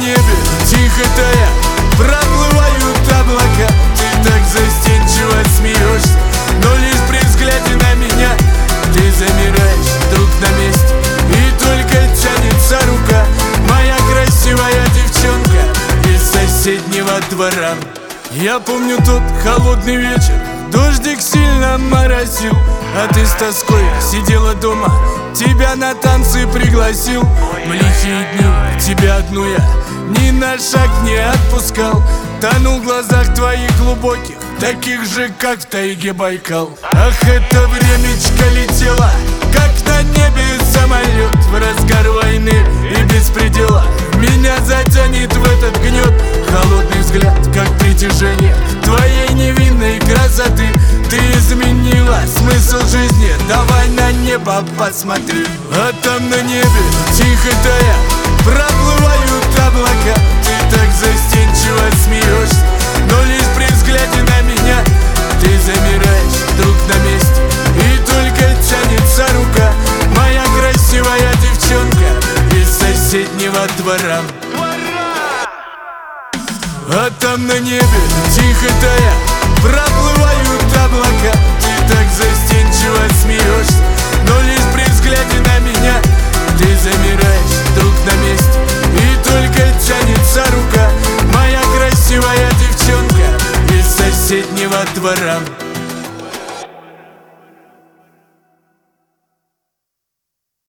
небе тихо тая проплывают облака. Ты так застенчиво смеешься, но лишь при взгляде на меня ты замираешь вдруг на месте, и только тянется рука. Моя красивая девчонка из соседнего двора. Я помню тот холодный вечер, дождик сильно моросил, а ты с тоской сидела дома, тебя на танцы пригласил. В лихие дни тебя одну я ни на шаг не отпускал, тонул в глазах твоих глубоких, таких же, как в тайге Байкал. Ах, это времечко летело, как на небе самолет, в разгар войны и беспредела. Меня затянет в этот гнет холодный взгляд, как притяжение твоей невинной красоты. Ты изменила смысл жизни, давай на небо посмотри. А там на небе тихо тая проплывают облака. Ты так застенчиво смеешься, но лишь при взгляде на меня ты замираешь вдруг на месте, и только тянется рука. Моя красивая девчонка из соседнего двора. А там на небе тихо тая проплывают облака. Ты так застенчиво смеешься, но лишь при взгляде на меня ты замираешь вдруг на месте, и только тянется рука. Моя красивая девчонка из соседнего двора.